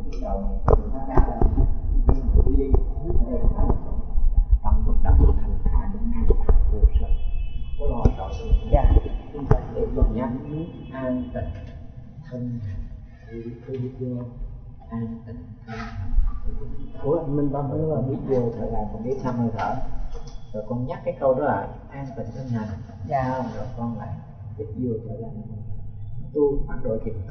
cái đầu này nó ra là đi tâm vận động thành thả đúng an vô sự có lo tội dạ chúng ta để luôn nhá an tịnh thân vô an tịnh thân. Ủa anh Minh Ba mới là biết vô thở ra con biết 5 hơi thở rồi con nhắc cái câu đó là an tịnh thân hành dạ rồi con lại biết vô thở ra tu khoảng độ chừng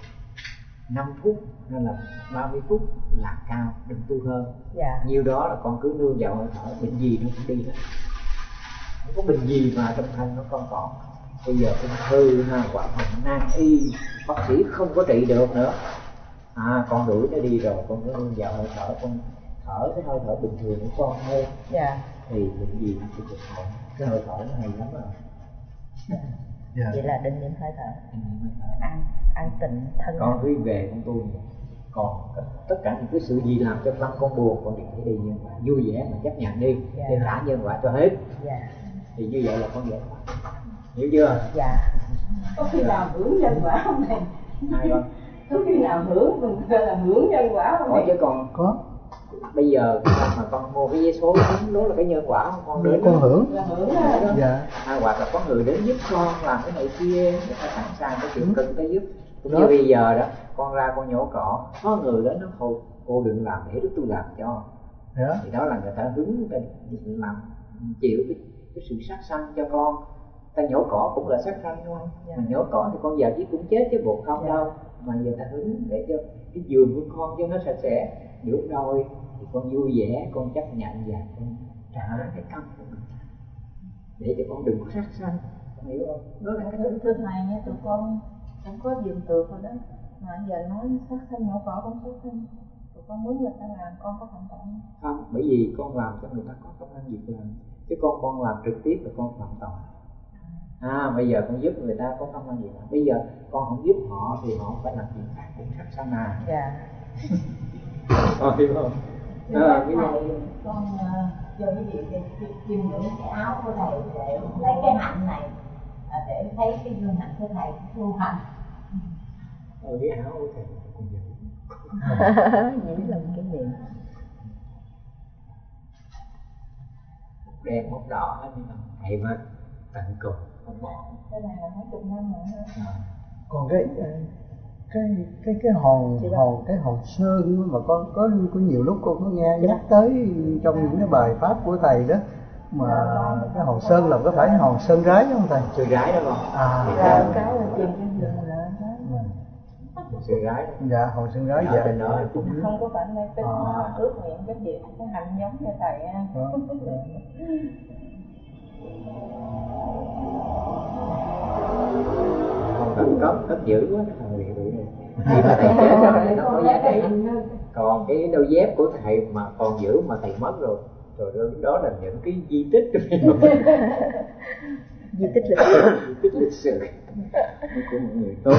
5 phút hay là 30 phút là cao, đừng tu hơn dạ. Nhiều đó là con cứ nương vào hơi thở, bệnh gì nó cũng đi hết. Không có bệnh gì mà trong thân nó còn. Bây giờ ung thư hoặc bệnh nan y bác sĩ không có trị được nữa. Con đuổi nó đi rồi, con cứ nương vào hơi thở, con thở cái hơi thở bình thường của con thôi dạ. Thì bệnh gì nó cũng được khỏi. Cái hơi thở nó hay lắm rồi dạ. Vậy là định niệm hơi thở, an tịnh thân. Con cứ về con tu nhiều. Còn tất cả những cái sự gì làm cho tâm con buồn, con đừng thấy đi nhân quả, vui vẻ mà chấp nhận đi dạ. Để trả nhân quả cho hết dạ. Thì như vậy là con giải thoát, hiểu chưa? Dạ. Có khi nào hưởng nhân quả không thầy? Hai con. Có khi nào hưởng mình gọi là hưởng nhân quả không? Có chứ con. Có. Bây giờ mà con mua cái vé số đó là cái nhân quả không con đến con hưởng là hưởng đó. Dạ. Hoặc là có người đến giúp con làm cái này kia, người ta sẵn sàng cái chuyện cần ta giúp. Cũng như bây giờ đó, con ra con nhổ cỏ, có người đến nó thôi, cô đừng làm để tôi làm cho. Yeah. Thì đó là người ta hứng người ta làm chịu cái sự sát sanh cho con. Ta nhổ cỏ cũng là sát sanh đúng không? Yeah. Mà nhổ cỏ thì con giờ chứ cũng chết chứ buộc không đâu. Mà giờ ta hứng để cho cái giường của con cho nó sạch sẽ, được rồi thì con vui vẻ, con chấp nhận và con trả cái công của mình để cho con đừng có sát sanh, con hiểu không? Đó là cái thưa thầy nha, tụi con cũng có dừng tược rồi đó, mà giờ nói sát sanh nhổ cỏ cũng sát sanh, tụi con muốn người ta làm con có phạm tội không? Bởi vì con làm cho người ta có công ăn việc làm, chứ con làm trực tiếp là con phạm tội. Bây giờ con giúp người ta có công ăn việc làm, bây giờ con không giúp họ thì họ phải làm chuyện khác cũng sát sanh à. Dạ. Hiểu không? Thầy, con cho cái việc chiêm ngưỡng cái áo của thầy để lấy cái hạnh này để thấy cái gương hạnh của thầy tu hành. Cái áo của thầy cũng vậy. Những lần cái miệng. Một đen một đỏ hết nhưng mà thầy mà tận cùng không bỏ. Cái này là mấy chục năm rồi ha. Còn cái hòn sơn mà con có nhiều lúc con có nghe nhắc tới trong những cái bài pháp của thầy đó, mà cái hòn sơn là có phải hòn sơn rái không thầy? Sơn rái đó con. Cái là chìm trên giường là sơn rái. Dạ, hòn sơn rái dạ. Không có phải mê tín ước nguyện cái việc cái hành giống như thầy ha. Còn đẳng cấp rất dữ quá thằng nguyện tụi này. Khi mà thầy chết rồi nó có giá trị. Còn cái đôi dép của thầy mà còn giữ mà thầy mất rồi, đó là những cái di tích di tích lịch sử. Di tích lịch sử của một người tu.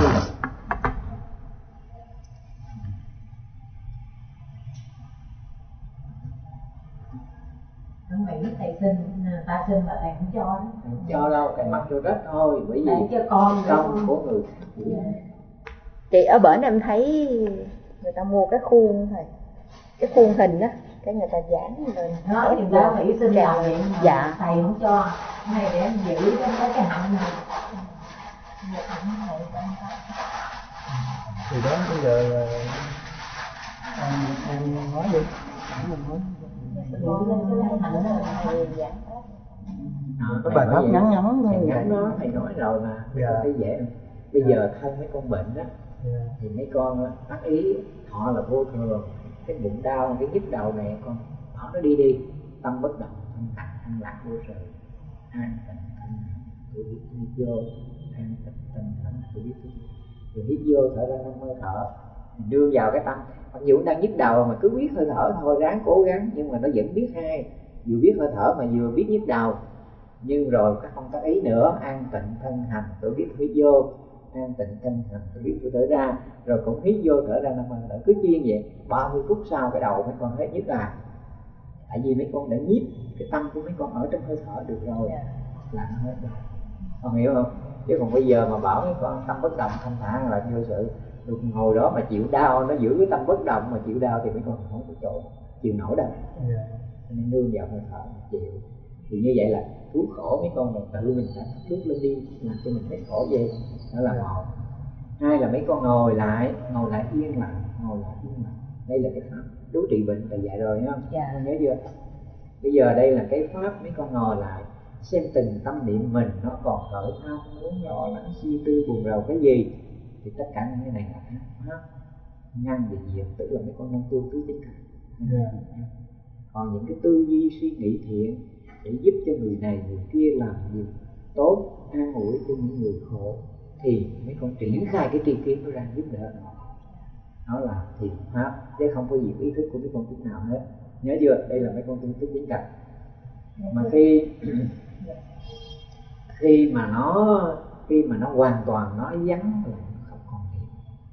Ở Mỹ thầy xin, ta xin mà thầy không cho đó. Không cho đâu, thầy mặc cho rất thôi, bởi vì cho con công của người. Chị ở bển em thấy người ta mua cái khuôn thầy, cái khuôn hình á, cái người ta dán lên. Đó, người ta Mỹ xin làm vậy mà dạ. Thầy không cho, này để em giữ cái hạnh này. Thì đó bây giờ em nói đi. Cái bài pháp ngắn ngắn thôi. Ngắn đó thầy nói rồi mà, thấy dễ. Bây giờ thân mấy con bệnh á, thì mấy con tác ý họ là vô thường, cái bụng đau, cái nhức đầu này con bỏ nó đi, tâm bất động, thanh tạng, an lạc vô sự, an tịnh thân, tôi biết đi vô, an tịnh thân thân, tôi biết rồi hít vô thở ra 5 hơi thở, đưa vào cái tâm. Mặc dù đang nhức đầu mà cứ biết hơi thở thôi, ráng cố gắng, nhưng mà nó vẫn biết hai, vừa biết hơi thở mà vừa biết nhức đầu. Nhưng rồi các con tác ý nữa, an tịnh thân hành, tôi biết hít vô, an tịnh thân hành, tôi biết tôi thở ra, rồi cũng hít vô thở ra 5 hơi thở, cứ chiên vậy. 30 phút sau cái đầu mấy con hết nhức à. Tại vì mấy con đã nhiếp cái tâm của mấy con ở trong hơi thở được rồi, là nó hết rồi. Con hiểu không? Chứ còn bây giờ mà bảo mấy con tâm bất động thanh thản là vô sự, Được ngồi đó mà chịu đau, nó giữ cái tâm bất động mà chịu đau thì mấy con không có chỗ chịu nổi đâu. Nên nương vào hơi thở chịu. Thì như vậy là cứu khổ mấy con, là tự mình phải bước lên đi làm cho mình hết khổ vậy. Đó là một. Hai là mấy con ngồi lại yên lặng, đây là cái pháp cứu trị bệnh thầy dạy rồi nhá. Con nhớ chưa? Bây giờ đây là cái pháp mấy con ngồi lại xem từng tâm niệm mình nó còn khởi tham muốn lo lắng suy tư buồn rầu cái gì, thì tất cả những cái này là pháp ngăn về diệt, tức là mấy con đang tu tứ chính cảnh. Còn những cái tư duy suy nghĩ thiện để giúp cho người này người kia làm điều tốt, an ủi cho những người khổ, thì mấy con triển khai cái tri kiến nó ra giúp đỡ nó. Đó là thiện pháp, chứ không có diệt ý thức của mấy con chút nào hết. Nhớ chưa? Đây là mấy con tu tứ chính cảnh. Mà khi mà nó hoàn toàn nó vắng là nó không còn niệm,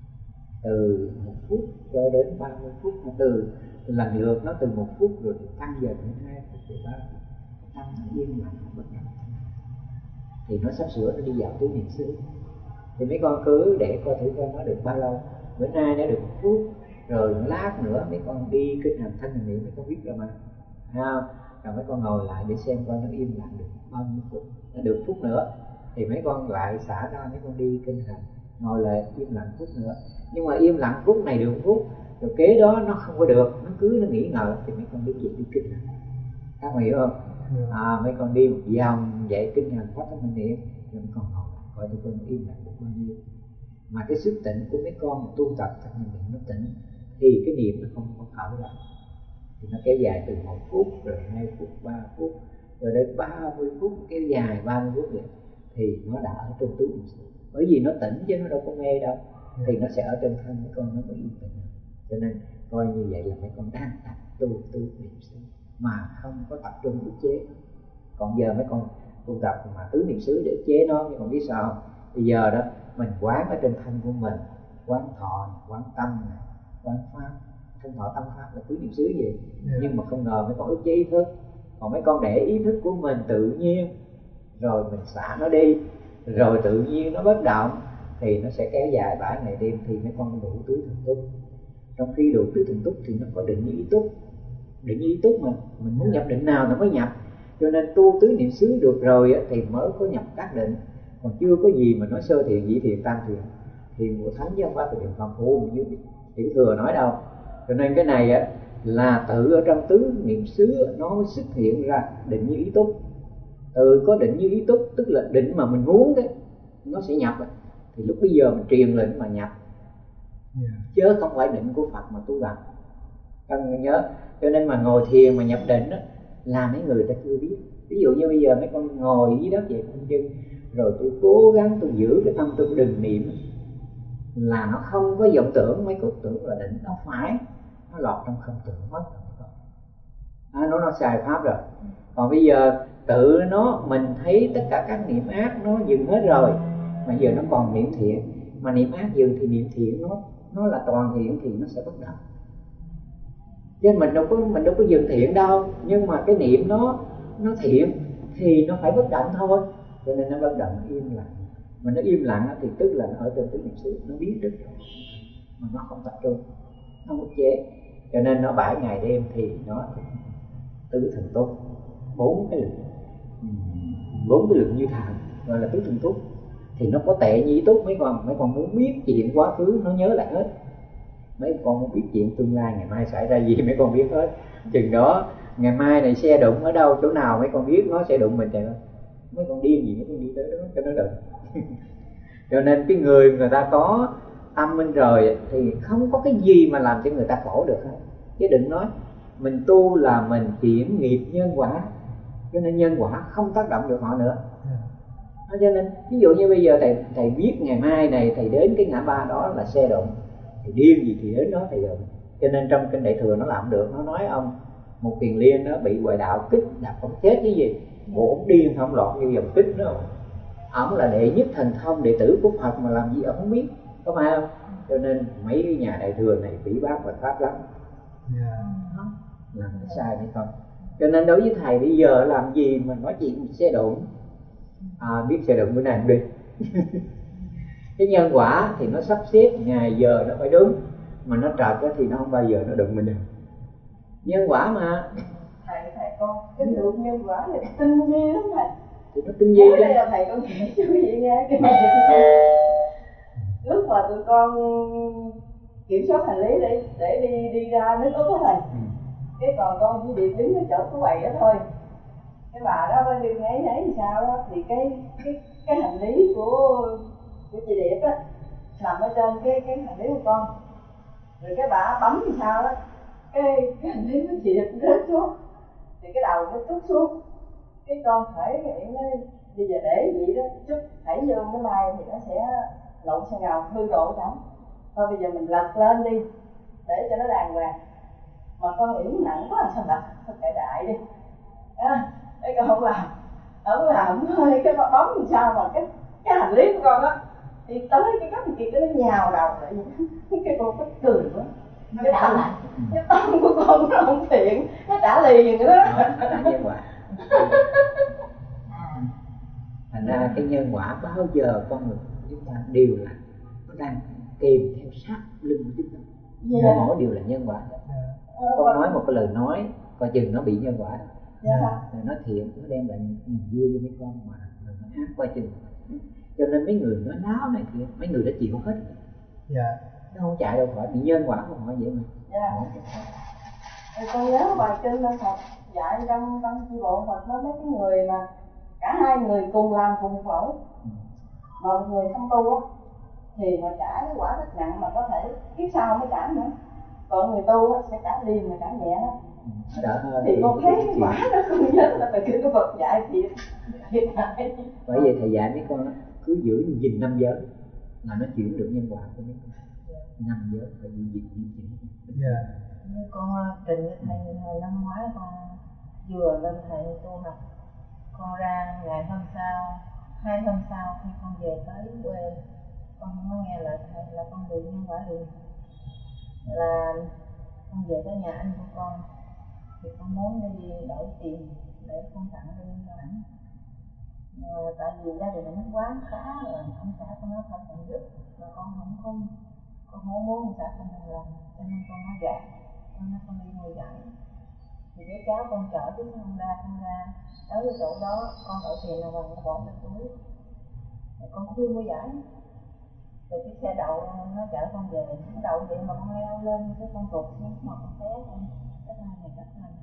từ 1 phút cho đến 30 phút, từ lần lượt nó từ 1 phút rồi tăng dần đến 2 phút rồi 3 phút, tâm nó yên lặng bất động, thì nó sắp sửa nó đi vào tứ niệm xứ. Thì mấy con cứ để coi thử coi nó được bao lâu. Bữa nay nó được 1 phút, rồi lát nữa mấy con đi kinh hành thanh hành niệm, mấy con biết rồi mà, rồi mấy con ngồi lại để xem coi nó im lặng được bao nhiêu phút. Nó được phút nữa thì mấy con lại xả ra, mấy con đi kinh hành, ngồi lại im lặng phút nữa. Nhưng mà im lặng phút này được 1 phút, rồi kế đó nó không có được, nó cứ nghĩ ngợi, thì mấy con đứng dậy đi kinh hành. Các bạn hiểu không? Mấy con đi một vòng vậy kinh hành pháp thanh niệm, rồi mấy con ngồi lại coi tụi con im lặng được bao nhiêu. Mà cái sức tỉnh của mấy con tu tập thanh niệm nó tỉnh, thì cái niệm nó không có khởi ra, thì nó kéo dài từ 1 phút rồi 2 phút 3 phút rồi đến 30 phút, kéo dài 30 phút vậy, thì nó đã ở trên tứ niệm xứ. Bởi vì nó tỉnh chứ nó đâu có mê đâu, thì nó sẽ ở trên thân mấy con, nó mới yên tĩnh. Cho nên coi như vậy là mấy con đang tập tu tứ niệm xứ mà không có tập trung ức chế. Còn giờ mấy con tu tập mà tứ niệm xứ để ức chế nó, mấy con biết sao không? Bây giờ đó mình quán ở trên thân của mình, quán thọ, quán tâm này, quán pháp, thân thọ tâm pháp là tứ niệm xứ gì. Nhưng mà không ngờ mấy con ức chế ý thức. Còn mấy con để ý thức của mình tự nhiên, rồi mình xả nó đi, rồi tự nhiên nó bất động, thì nó sẽ kéo dài 7 ngày đêm, thì mấy con đủ tứ thần túc. Trong khi đủ tứ thần túc thì nó có định như ý túc. Định như ý túc mà mình muốn nhập định nào nó mới nhập. Cho nên tu tứ niệm xứ được rồi thì mới có nhập các định. Còn chưa có gì mà nói sơ thiền, nhị thiền, tam thiền, thiền của thánh chứ không phải là thiền phàm phu như Tiểu Thừa nói đâu. Cho nên cái này là tự ở trong tứ niệm xứ nó mới xuất hiện ra định như ý túc. Từ có định như ý túc, tức là định mà mình muốn cái nó sẽ nhập, thì lúc bây giờ mình truyền lệnh mà nhập, chứ không phải định của Phật mà tu tập. Cần nhớ. Cho nên mà ngồi thiền mà nhập định đó, là mấy người ta chưa biết. Ví dụ như bây giờ mấy con ngồi dưới đất vậy con chân, rồi tôi cố gắng tôi giữ cái tâm tôi đừng niệm, là nó không có vọng tưởng, mấy cuộc tưởng là định, nó phải, nó lọt trong không tưởng mất rồi. Nó sai pháp rồi. Còn bây giờ tự nó mình thấy tất cả các niệm ác nó dừng hết rồi, mà giờ nó còn niệm thiện, mà niệm ác dừng thì niệm thiện nó là toàn thiện thì nó sẽ bất động. Chứ mình đâu có dừng thiện đâu, nhưng mà cái niệm nó thiện thì nó phải bất động thôi. Cho nên nó bất động, nó im lặng. Mà nó im lặng thì tức là nó ở trên tứ niệm xứ, nó biết rất rồi, mà nó không tập trung, nó ức chế. Cho nên nó 7 ngày đêm thì nó tứ thần túc, 4 cái lực như thần gọi là tứ thần túc. Thì nó có tệ như ý túc. Mấy con muốn biết chuyện quá khứ nó nhớ lại hết, mấy con muốn biết chuyện tương lai ngày mai xảy ra gì mấy con biết hết. Chừng đó ngày mai này xe đụng ở đâu chỗ nào mấy con biết nó sẽ đụng mình chạy thôi. Mấy con điên gì mấy con đi tới đó cho nó đụng. Cho nên cái người ta có tâm minh rồi thì không có cái gì mà làm cho người ta khổ được hết. Chứ đừng nói mình tu là mình chuyển nghiệp nhân quả, cho nên nhân quả không tác động được họ nữa. Cho nên ví dụ như bây giờ thầy biết ngày mai này thầy đến cái ngã ba đó là xe đụng, thì điên gì thì đến đó thầy đụng. Cho nên trong kinh Đại Thừa nó làm được, nó nói ông một kiền liên nó bị ngoại đạo kích đập ông chết cái gì, bộ ông điên không lọt như dòng kích đó. Ông là đệ nhất thần thông đệ tử của Phật mà làm gì ông không biết, có phải không? Cho nên mấy cái nhà Đại Thừa này phỉ báng Phật pháp lắm, làm sai hay không. Cho nên đối với thầy bây giờ làm gì mà nói chuyện xe đụng, biết xe đụng bữa nay không đi. Cái nhân quả thì nó sắp xếp ngày giờ nó phải đúng, mà nó trật thì nó không bao giờ nó đụng mình được. Nhân quả mà. Thầy con cái sự nhân quả này tinh vi lắm thầy. Thì nó tinh vi đó. Đây là thầy con kể cho quý vị nghe cái này. Lúc mà tụi con kiểm soát hành lý để đi ra nước Úc đó thầy. Cái còn con chỉ bị đứng ở chỗ cái quầy đó thôi. Cái bà đó đi nháy thì sao đó thì cái hành lý của chị Điệp á nằm ở trên cái hành lý của con. Rồi cái bà bấm thì sao đó cái hành lý của chị Điệp rớt xuống. Thì cái đầu nó trút xuống. Cái con khởi nghĩ nó bây giờ để vậy đó chút thảy vô máy bay thì nó sẽ lộn sang gầu hư độ trống. Thôi bây giờ mình lật lên đi để cho nó đàng hoàng. Mà con nghĩ nặng quá sao lật, thôi kệ đại đi. Cái con không làm thôi, cái bấm làm sao mà cái hành lý của con á thì tới cái góc kia nó nhào đầu lại vậy. Cái con phải cười quá. Cái tâm của con nó không thiện, nó trả liền rồi đó. Nhân quả. Thành ra cái nhân quả bao giờ con người chúng ta đều là nó đang kèm theo sát lưng của chúng ta. Mỗi điều là nhân quả. Con nói một cái lời nói coi chừng nó bị nhân quả. Rồi nói thiện nó đem lại niềm vui cho mấy con, mà lời nói ác qua chừng. Cho nên mấy người nói láo này thì mấy người đã chịu hết. Nó không chạy đâu khỏi, bị nhân quả của họ vậy mà. Con nhớ bài kinh là Phật dạy trong chi bộ Phật nói mấy cái người mà cả hai người cùng làm cùng khổ, mà một người không tu á thì họ trả cái quả rất nặng, mà có thể kiếp sau mới trả nữa. Còn người tu á sẽ trả liền mà trả nhẹ đó. Thì con thấy cái quả đó không nhớ là bài kinh của Phật dạy thiệt. Bởi vậy thầy dạy mấy con đó, cứ giữ gìn 5 giới là nó chuyển được nhân quả của mấy con. 5 giới phải giữ gìn gìn. Như con trình với thầy hồi năm ngoái con vừa lên thầy tu học, con ra ngày hôm sau, 2 hôm sau khi con về tới quê, con không có nghe lời thầy là con bị nhân quả liền. Là con về tới nhà anh của con thì con muốn đi đổi tiền để con tặng riêng cho ảnh. Tại vì gia đình nó quá khá rồi, ông xã con nó phải tận giúp, mà con không muốn ông xã con một lần, cho nên con nói dạ, con đi ngồi dạy. Thì cái cháu con chở chứ không ra, tới cái chỗ đó con đổi tiền là bằng nó bỏ trong túi. Rồi con cũng đi mua giải. Rồi cái xe đậu nó chở con về, nó đậu vậy mà con leo lên cái con tụt xuống mà con té con. Cái tay này rất là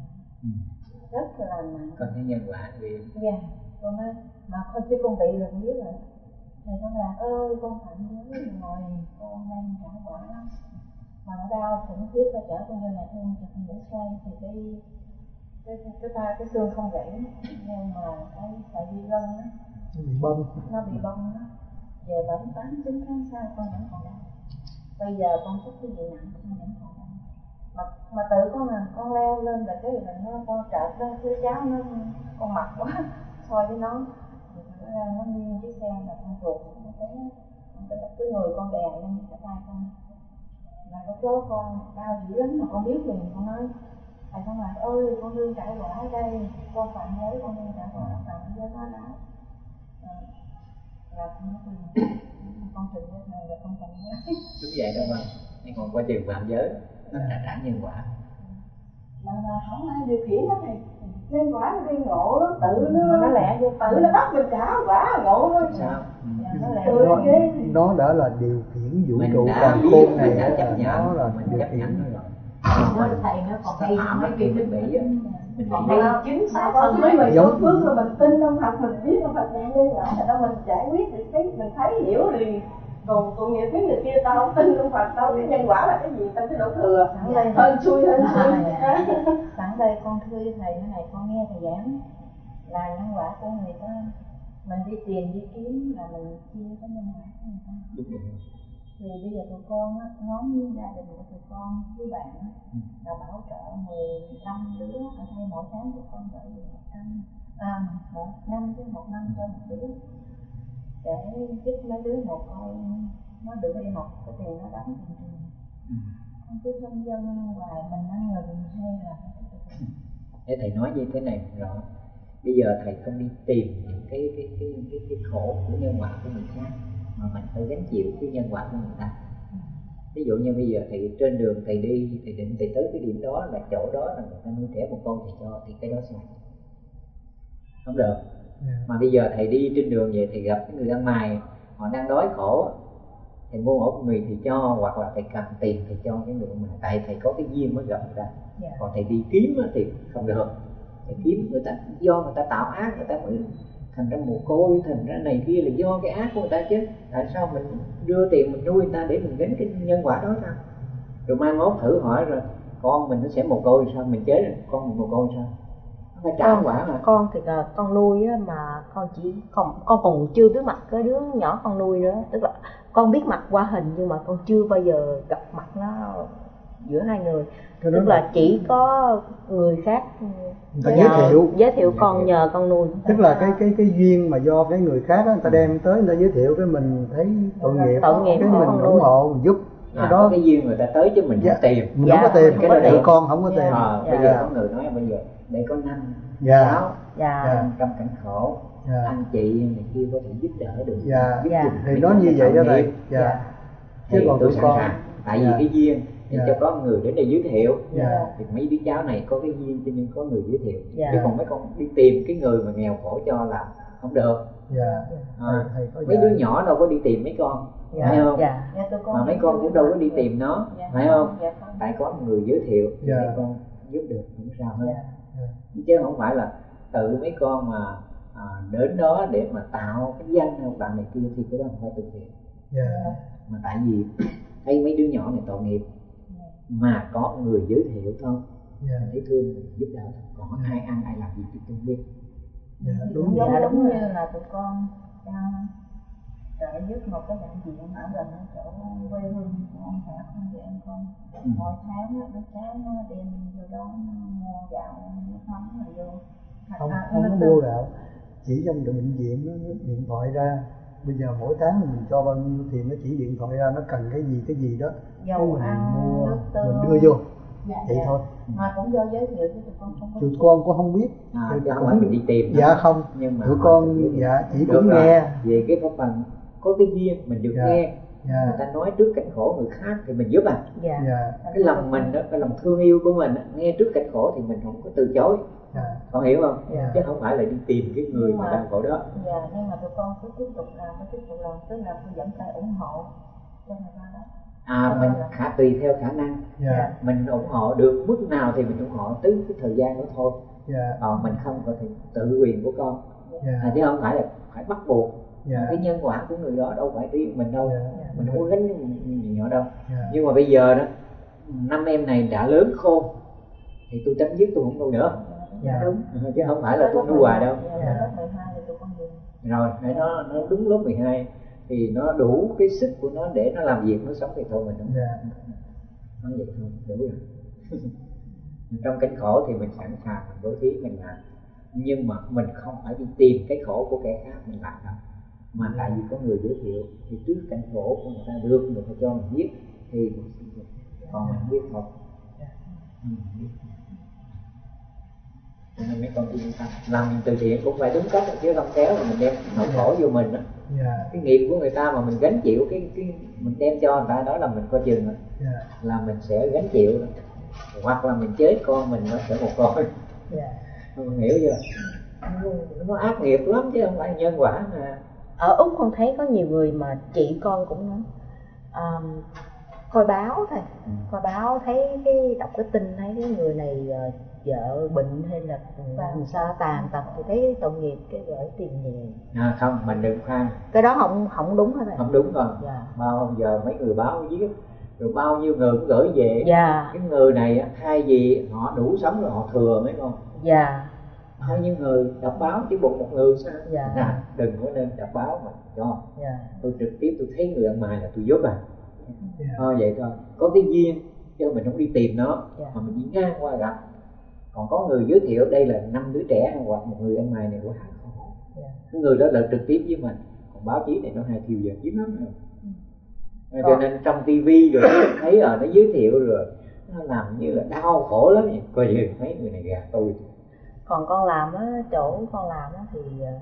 nặng. Con thấy nhân quả vì con nói mà khi con bị rồi con biết rồi. Thầy con là ơi con phạm giới rồi, con đang trả quả lắm. Mà nó đau khủng khiếp, phải chở con vô nhà thương cho con để xoay thì cái xương không gãy, nhưng mà cái sợi dây lưng á nó bị bong đó. Về 7-8-9 tháng sau con vẫn còn đau. Bây giờ con thích cái gì nặng con vẫn còn đau. Mà tự con leo lên là cái là nó con trợt đó, cái cháu nó con mặt quá soi với nó nghiêng cái xe là con ruột nó thấy cái người con đè lên cái tay con. Là lúc đó con đau dữ lắm mà con biết liền, con nói thầy con là ơi con đương trải quả ở đây, con phạm giới con đương trải quả phạm giới đó đó. Là con nói con trình với thầy là con phạm giới. đúng vậy đâu mà nhưng còn qua trường phạm giới nó trả nhân quả. Mà không ai điều khiển hết thầy. Nhân quả nó đi ngộ nó tự nó lẹ vô, tự nó bắt mình trả quả ngộ thôi. Sao? Nó đã là điều khiển vũ trụ càng khôn này, nó là điều khiển rồi. Nói thầy nó còn hay mấy kia mình bị á. Mình Còn hay chính xác hơn mấy mình số phước rồi mình tin trong Phật, mình biết trong Phật dạng nhân quả, là mình giải quyết được cái mình thấy hiểu liền. Còn tội nghiệp mấy người kia tao không tin trong Phật, tao cái nhân quả là cái gì tao cái đổ thừa. Hên xui. Sẵn đây con thưa với thầy cái này, con nghe thầy giảng là nhân quả của người ta, mình đi tìm đi kiếm là mình chia cái nhân quả của người ta. Thì bây giờ tụi con á, nhóm gia đình của tụi con với bạn á, là bảo trợ 15 đứa ở đây, mỗi tháng tụi con gửi về 100, một năm cho một đứa, để giúp mấy đứa một con nó được đi học, cái tiền nó đóng tiền trường. Con cứ thân dân hoài mình ăn ngừng hay là để thầy nói như thế này rõ. Bây giờ thầy không đi tìm những cái khổ của nhân quả của người khác, mà mình phải gánh chịu cái nhân quả của người ta. Ví dụ như bây giờ thầy trên đường thầy đi, thầy định thầy tới cái điểm đó là chỗ đó là người ta nuôi trẻ một con thầy cho, thì cái đó sai, không được. Mà bây giờ thầy đi trên đường về thầy gặp cái người ăn mày, họ đang đói khổ, thầy mua ổ mì thì cho, hoặc là thầy cầm tiền thì cho cái người ăn mày, tại thầy có cái duyên mới gặp người ta. Còn thầy đi kiếm thì không được. Thầy kiếm người ta, do người ta tạo ác người ta mới thành ra mồ côi, thành ra này kia là do cái ác của người ta chứ. Tại sao mình đưa tiền mình nuôi người ta để mình gánh cái nhân quả đó sao? Rồi mai mốt thử hỏi rồi con mình nó sẽ mồ côi sao, mình chết rồi con mình mồ côi sao? Nó phải trả quả mà. Con thì là con nuôi á, mà con còn chưa biết mặt cái đứa nhỏ con nuôi nữa, tức là con biết mặt qua hình nhưng mà con chưa bao giờ gặp mặt nó giữa hai người. Tức là chỉ có người khác giới thiệu con nhờ con nuôi. Tức là cái duyên mà do cái người khác đó, người ta đem tới, người ta giới thiệu, cái mình thấy tội nghiệp cái mình ủng hộ, mình giúp. Đó có cái duyên người ta tới chứ mình không tìm. Mình không có tìm, cái đó tụi con không có tìm. Bây giờ có người nói bây giờ đây có 5 cháu trong cảnh khổ, anh chị này kia có thể giúp đỡ được. Thì nói như vậy đó thầy. Chứ còn tụi con tại vì cái duyên nên cho có người đến đây giới thiệu, thì mấy đứa cháu này có cái duyên cho nên có người giới thiệu. Chứ còn mấy con đi tìm cái người mà nghèo khổ cho là không được. Mấy đứa nhỏ đâu có đi tìm mấy con, phải không? Mà mấy con cũng đâu có đi tìm nó, phải không? Tại có người giới thiệu thì mấy con giúp được không sao hết. Chứ không phải là tự mấy con mà đến đó để mà tạo cái danh hay bạn này kia thì cái đó không phải từ thiện. Mà tại vì thấy mấy đứa nhỏ này tội nghiệp mà có người giới thiệu thôi, thấy thương giúp đỡ thôi. Còn ai ăn ai làm gì thì tôi biết. Đúng như là tụi con trợ giúp một cái bệnh viện ở gần ở chỗ quê hương của ông xã con về anh con. Mỗi tháng đứa cháu nó đem vô đó mua gạo nước mắm rồi vô. Không có mua gạo, chỉ trong bệnh viện nó điện thoại ra. Bây giờ mỗi tháng mình cho bao nhiêu thì nó chỉ điện thoại ra nó cần cái gì đó, dầu mình ăn, mua, mình đưa vô. Vậy thôi. Mà cũng do giới thiệu chứ tụi con không có. Tụi con cũng không biết. Chứ không phải mình đi tìm. Không. Nhưng mà tụi con chỉ cũng nghe về cái pháp bằng có cái duyên mình được nghe. Người ta nói trước cảnh khổ người khác thì mình giúp cái lòng mình đó, cái lòng thương yêu của mình nghe trước cảnh khổ thì mình không có từ chối. Con hiểu không? Chứ không phải là đi tìm cái người mà đang khổ đó. Nhưng mà tụi con cứ tiếp tục làm, tức là tôi vẫn phải ủng hộ cho người ta đó. Mình tùy theo khả năng. Mình ủng hộ được mức nào thì mình ủng hộ tới cái thời gian đó thôi. Còn mình không có thể tự quyền của con. Chứ không phải là phải bắt buộc. Cái nhân quả của người đó đâu phải riêng mình đâu. Mình không có gánh gì nhỏ đâu. Nhưng mà bây giờ đó 5 em này đã lớn khôn thì tôi chấm dứt, tôi không nuôi nữa. Đúng. Chứ không phải là tôi nuôi hoài đâu. Lớp 12 thì tôi con dừng. Rồi để nó đúng lớp 12 thì nó đủ cái sức của nó để nó làm việc, nó sống thì thôi mình không. Nói vậy thôi, đủ rồi. Trong cảnh khổ thì mình sẵn sàng mình bố thí mình làm, nhưng mà mình không phải đi tìm cái khổ của kẻ khác mình làm đâu, mà tại vì có người giới thiệu thì trước cảnh khổ của người ta được, người ta cho mình biết thì mình sẽ còn mình biết thôi. Cho nên mấy con yên tâm, làm từ thiện cũng phải đúng cách chứ không kéo là mình đem nỗi khổ vô mình đó. Cái nghiệp của người ta mà mình gánh chịu cái mình đem cho người ta đó là mình coi chừng rồi. Là mình sẽ gánh chịu đó. Hoặc là mình chết con mình nó sẽ một con. Mình hiểu chưa? Nó ác nghiệp lắm chứ không phải nhân quả mà. Ở Úc con thấy có nhiều người mà chị con cũng nói coi báo thôi, coi báo thấy cái đọc cái tin thấy cái người này vợ bệnh hay là làm sao tàn tật thì thấy tội nghiệp cái gửi tiền về. Không, mình đừng khoan. Cái đó không đúng hả thầy? Không đúng rồi. Bao giờ mấy người báo viết rồi bao nhiêu người cũng gửi về. Cái người này thay vì họ đủ sống rồi họ thừa mấy con. Bao nhiêu người đọc báo chỉ một người sao? Đừng có nên đọc báo mà cho. Tôi trực tiếp tôi thấy người ăn mày là tôi giúp thôi vậy thôi. Có cái duyên chứ mình không đi tìm nó, mà mình chỉ ngang qua gặp. Còn có người giới thiệu đây là 5 đứa trẻ hoặc một người ăn mày này quá khổ. Cái người đó là trực tiếp với mình. Còn báo chí này nó hay thiêu giờ kiếm lắm rồi. Cho nên trong tivi rồi thấy nó giới thiệu rồi nó làm như là đau khổ lắm vậy. Coi như mấy người này gạt tôi. Còn con làm á, chỗ con làm á thì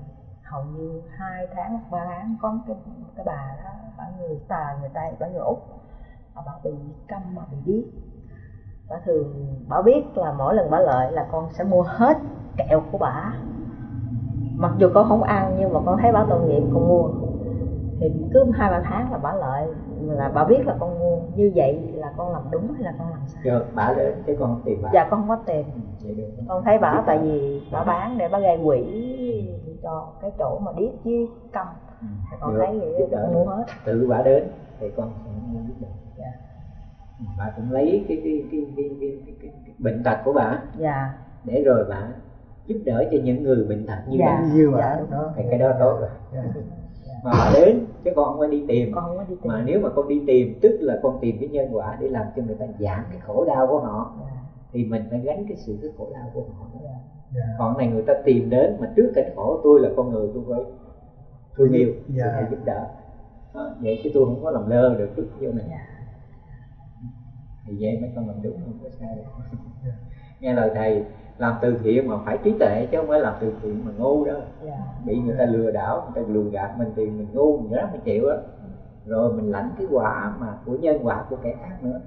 hầu như 2 tháng hoặc 3 tháng có cái bà đó, bà người Tây, bà người Úc, bà bị câm mà bị điếc. Bà thường bà biết là mỗi lần bà lợi là con sẽ mua hết kẹo của bà, mặc dù con không ăn nhưng mà con thấy bà tội nghiệp con mua. Thì cứ 2-3 tháng là bà lợi, là bà biết là con mua. Như vậy là con làm đúng hay là con làm sai? Được, bà đến chứ con không tìm bà. Dạ con không có tìm. Con thấy bà tại vì bà bán để bà gây quỹ cho cái chỗ mà điếc với câm. Con thấy vậy con mua hết. Tự bà đến thì con sẽ giúp đỡ. Dạ. Bà cũng lấy cái bệnh tật của bà. Dạ. Để rồi bà giúp đỡ cho những người bệnh tật như dạ. bà. Như bà đó. Thì cái đó tốt rồi. Dạ. Mà bà đến chứ con không có đi tìm. Con không có đi tìm. Mà nếu mà con đi tìm tức là con tìm cái nhân quả để làm cho người ta giảm cái khổ đau của họ. Dạ. Thì mình phải gánh cái sự cái khổ đau của họ. Dạ. Dạ. Còn này người ta tìm đến mà trước cảnh khổ, tôi là con người, tôi phải thương yêu, dạ. tôi phải giúp đỡ. Vậy chứ tôi không có làm lơ được trước vô này. Dạ. Thì vậy mấy con làm đúng, không có sai được. Dạ. Nghe lời thầy, làm từ thiện mà phải trí tuệ chứ không phải làm từ thiện mà ngu đó. Dạ. Bị người ta lừa đảo, người ta lừa gạt mình thì mình ngu, mình rất mình chịu á. Rồi mình lãnh cái quả mà của nhân quả của kẻ khác nữa.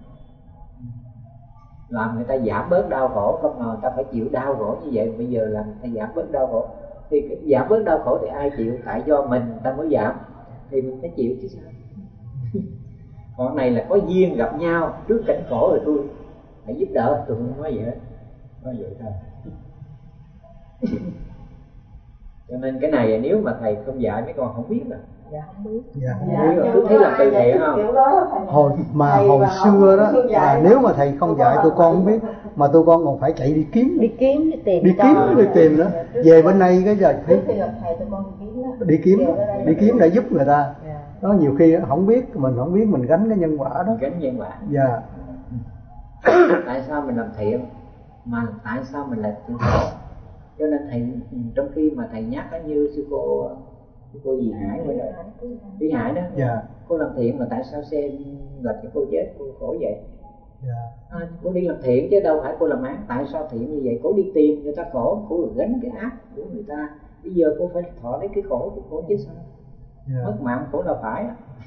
Làm người ta giảm bớt đau khổ, không ngờ người ta phải chịu đau khổ như vậy. Bây giờ làm người ta giảm bớt đau khổ, thì giảm bớt đau khổ thì ai chịu? Tại do mình người ta mới giảm, thì mình phải chịu chứ sao. Còn này là có duyên gặp nhau trước cảnh khổ rồi tôi phải giúp đỡ, tôi không nói vậy hết, nói vậy thôi. Cho nên cái này nếu mà thầy không dạy mấy con không biết rồi. Dạ không biết. Dạ không Biết biết. rồi, cứ thấy làm từ thiện không? Hồi xưa đó là nếu mà thầy không dạy tụi con không biết, mà tụi con còn phải chạy đi kiếm Đi tìm nữa. Về bên đây cái giờ trước khi gặp thầy tụi con đi kiếm để giúp người ta. Dạ. Đó nhiều khi không biết, mình không biết mình gánh cái nhân quả đó. Gánh nhân quả. Dạ. Tại sao mình làm thiện mà tại sao mình lại chịu khổ? Cho nên thầy trong khi mà thầy nhắc như sư cô gì Hải vậy rồi, Thúy Hải đó. Dạ. Cô làm thiện mà tại sao xe gặp cho cô chết, cô khổ vậy? Dạ. Cô đi làm thiện chứ đâu phải cô làm ác. Tại sao thiện như vậy? Cô đi tìm người ta khổ, cô gánh cái ác của người ta. Bây giờ cô phải thọ lấy cái khổ của cô chứ sao? Dạ. Mất mạng khổ là phải.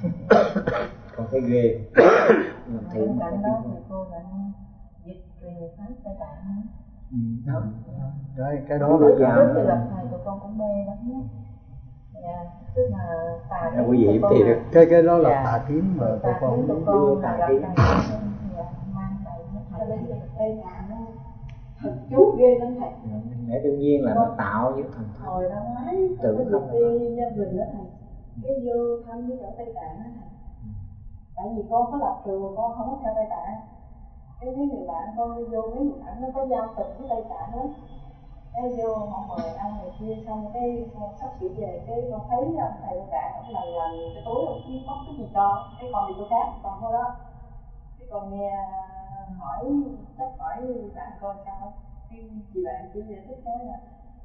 Còn cái ghê làm thiện Bên mà cạnh phải đó chịu thì cô lại dịch truyền pháp Tây Tạng. đó. Đấy, cái đó là Trước khi gặp thầy tụi con cũng mê lắm nhé. Dạ, tức là tà kiếm quý vị tụi thì con được. cái đó là Dạ. tà kiếm mà tụi tà con kiếm tụi muốn con đưa là tà gặp kiếm. thầy dạ, mang thầy nó Cho thầy. nên cái Tây Tạng nó thật chú ghê lắm thầy. Để đương nhiên là nó tạo những thần thông. Hồi năm ngoái Tự có không dịp đi Nhân Bình đó thầy, cái vô thăm cái chỗ Tây Tạng đó thầy. Tại vì con có lập trường mà con không có theo Tây Tạng. Cái mấy người bạn con đi vô, mấy người bạn nó có giao tình với Tây Tạng lắm. Cái vô họ mời ăn này kia, xong cái con sắp sửa về, cái con thấy ông thầy Tây Tạng ông lần cái túi ông không có cái gì cho, cái con đi chỗ khác, còn thôi đó. Cái con nghe hỏi, chắc hỏi bạn coi sao, cái chị bạn chỉ giải thích nói là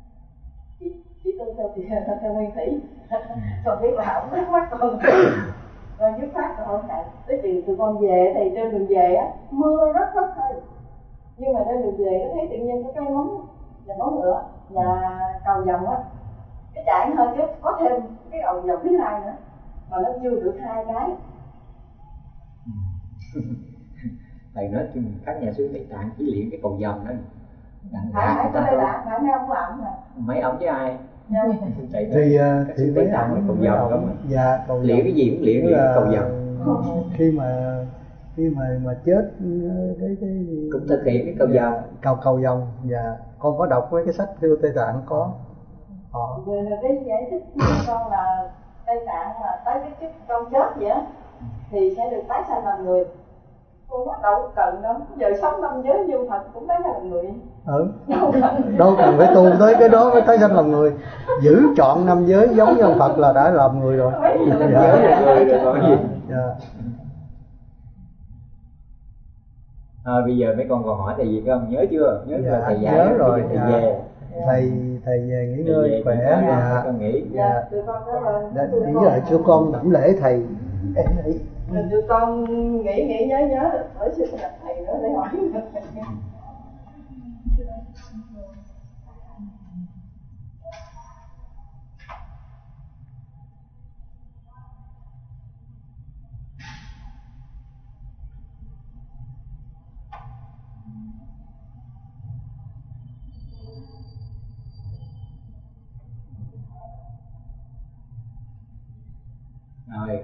chị tôi theo nguyên thủy. Còn biết là ổng thắc mắc con rồi dứt phát rồi không thầy. Tới tiền tụi con về thì trên đường về á mưa rất thôi, nhưng mà trên đường về có thấy tự nhiên có cái móng là móng ngựa và cầu vồng á, cái chạy hơi cái có thêm cái cầu vồng thứ hai nữa mà nó chưa được 2 cái. Thầy nói các nhà sư Tây Tạng chỉ luyện cái cầu vồng đó. Phải có Tây Tạng, phải mấy ông làm mà. Mấy ông với ai? Thì Tây Tạng là cầu vồng không? Dạ, cầu Luyện cái gì cũng luyện cầu vồng. Khi mà chết cái Cũng thực hiện cái cầu vồng. cầu vồng. Dạ, con có đọc với cái sách Thư Tây Tạng có. Rồi cái giải thích với con là Tây Tạng là tới cái chức con chết vậy á thì sẽ được tái sanh làm người. Con bắt đầu cần đâu, giờ sống 5 giới vô Phật cũng tái sanh làm người. Đâu cần phải tu tới cái đó mới tái sanh làm người. Giữ trọn 5 giới giống như ông Phật là đã làm người rồi. Bây giờ mấy con còn hỏi thầy gì không? Nhớ chưa? Nhớ dạ, rồi thầy dạy. nhớ rồi. Thầy về. Thầy về nghỉ ngơi khỏe. Dạ. Con nghỉ. Dạ, tụi con có lên. Nghĩ lại cho con đảnh lễ thầy. Tụi con nghĩ nhớ ở sinh nhật thầy nữa để hỏi.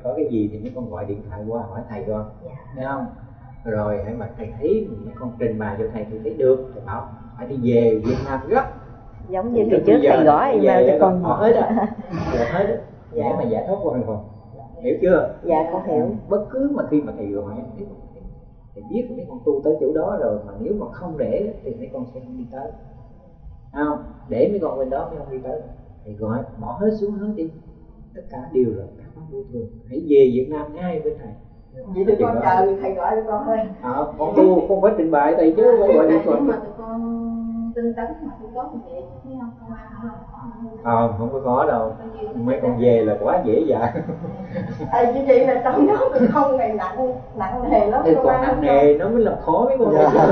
có cái gì thì mấy con gọi điện thoại qua hỏi thầy con, Dạ. thấy không? Rồi hãy mà thầy thấy mấy con trình bày cho thầy thì thấy được, thầy bảo phải đi về Việt Nam gấp. Giống như ngày trước thầy gõ email cho con. Họ hết á, hết á, để Dạ. mà giải thoát hoàn hồn, hiểu chưa? Dạ con hiểu. Bất cứ mà khi mà thầy gọi thầy biết mấy con tu tới chỗ đó rồi, mà nếu mà không để thì mấy con sẽ không đi tới, không? Để mấy con bên đó mới không đi tới. Thầy gọi bỏ hết xuống hết đi, tất cả đều là các pháp vô thường, hãy về Việt Nam ngay với thầy. Vậy thì con chờ thầy gọi cho con thôi. Con tu không phải trình bày thầy chứ phải gọi điện thoại. Nhưng mà tụi con tinh tấn mà tụi con vậy thấy không? Không có khó đâu, mấy con về là quá dễ dàng. Thầy chỉ vậy là trong đó tụi con này nặng nề lắm. Còn nặng nề nó mới làm khó mấy con.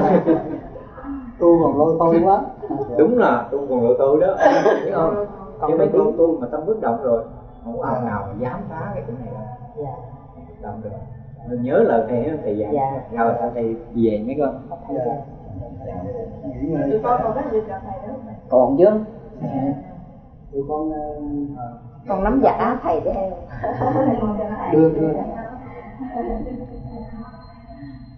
Tu còn lôi thôi quá. Đúng là tu còn lộ tu đó, hiểu không? Chứ mấy con tu mà tâm bất động rồi, không có nào mà dám phá cái chỗ này đâu. Dạ. Động rồi. Mình nhớ lời thầy đó, thầy dạy. Dạ. Rồi thầy về mấy con. Nghỉ ngơi. Tụi con còn rất nhiều gặp thầy nữa. Còn chứ. Tụi con Con nắm giả thầy để em. đưa